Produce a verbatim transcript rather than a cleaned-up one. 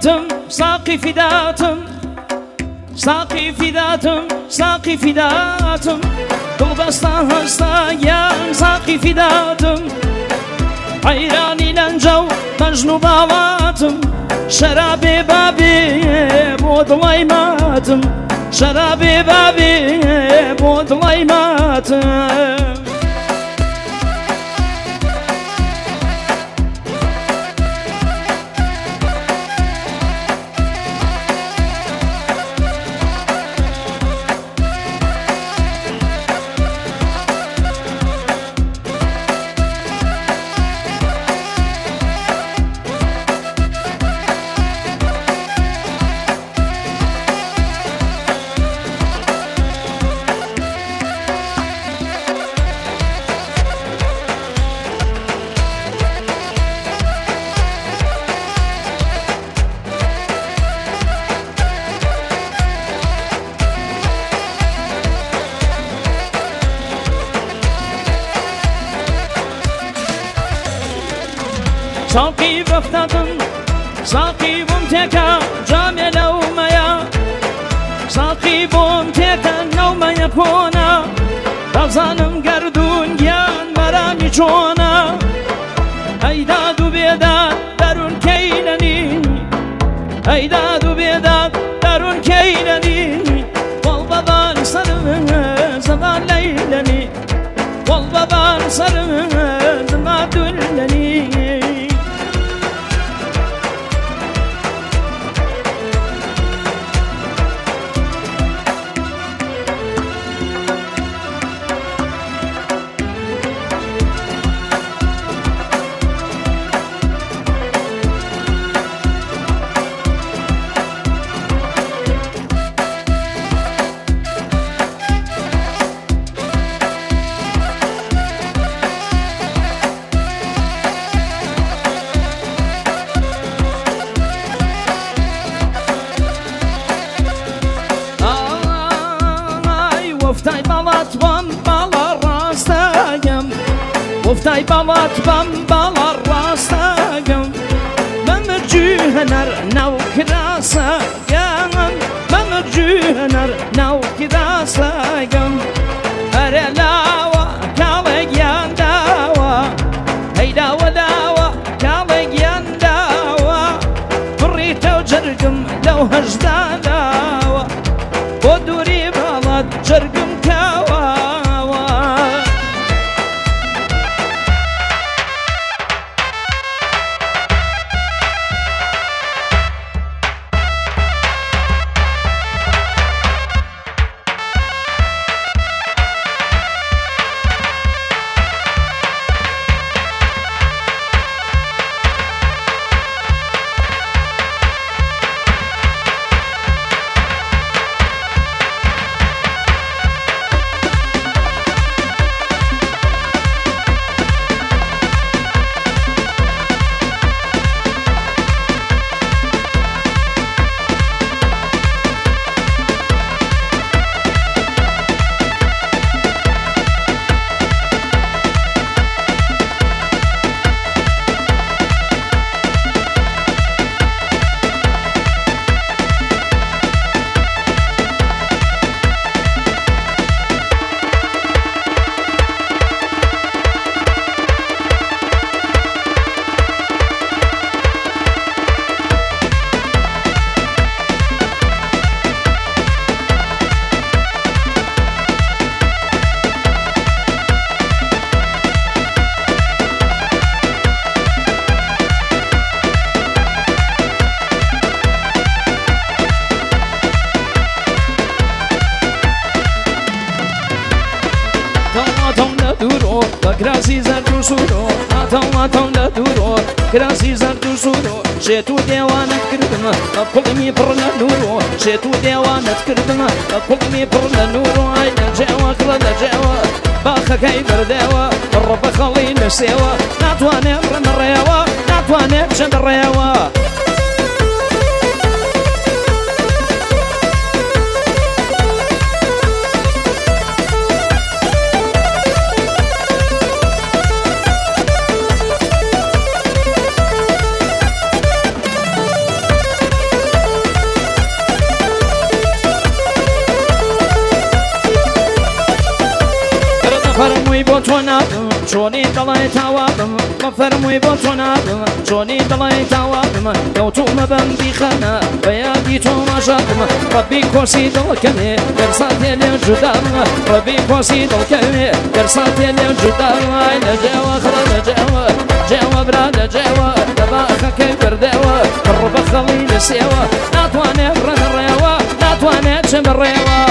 فداتم ساقي فداتم ساقي فداتم ساقي فداتم قلب استا هستا يا ساقي فداتم حيراني لنجو مجنو باواتم شرابي بابي بود ماتم شرابي بابي بود ماتم ساقي بفتاتم ساقي بومتكا جامع لوميا ساقي بومتكا نوميا كونا رزانم قردون جان مرامي جونا ايداد وبيداد درون كيلني ايداد وبيداد درون كيلني والبابان صرم زمان ليلني والبابان صرم زمان دلني وفتای بالات بام بالا راستایم وفتای بالات بام بالا راستایم ممرجو هنر نو کراسایم ممرجو هنر نو کراسایم اره لاوا کالگیان داوا هی داوا داوا کالگیان داوا بریتو جرگم لو هجدا داوا بودوری بالات جرگم Krasi zardu suro, atam atam la duro. Krasi zardu suro, shetu devanat kirdna, kulmi perla nuro. Shetu devanat kirdna, kulmi perla nuro. Ayna jawa kla jawa, bakha kay berdewa, rabba khalina sewa. Natwane ranrewa, natwane chandrewa. شوني دڵی تاوابم مەفەرمووی بۆ تۆ نابم چۆنی دڵی تاوابم کەوتومە بەندی خەنە بە یادی تۆ ماژابم ڕەبی کۆسی دڵکەوێ دەرساتێ لێ جودام ڕەبی کۆسی دڵکەوێ دەرساتێ لێ جودام لە جێوە خڕە لە جێوە جێوە برا لە جێوە دەباخەکەی بردێوە ڕ بە خەڵی لە سێوە ناتوانێت ڕەنڕێوە ناتوانێت چ بڕێوە